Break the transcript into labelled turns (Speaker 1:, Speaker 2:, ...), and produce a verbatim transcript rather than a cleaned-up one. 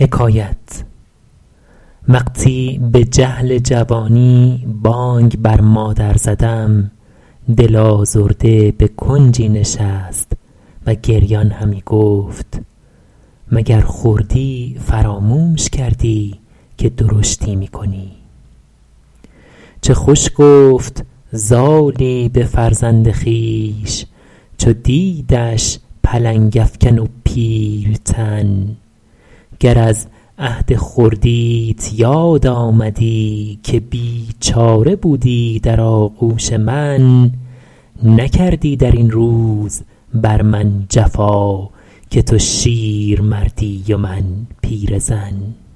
Speaker 1: وقتی به جهل جوانی بانگ بر مادر زدم، دل آزرده به کنجی نشست و گریان همی گفت مگر خردی فراموش کردی که درشتی می کنی؟ چه خوش گفت زالی به فرزند خویش، چو دیدش پلنگ افکن و پیلتن. گر از عهد خردیت یاد آمدی که بیچاره بودی در آغوش من، نکردی در این روز بر من جفا که تو شیرمردی و من پیرزن.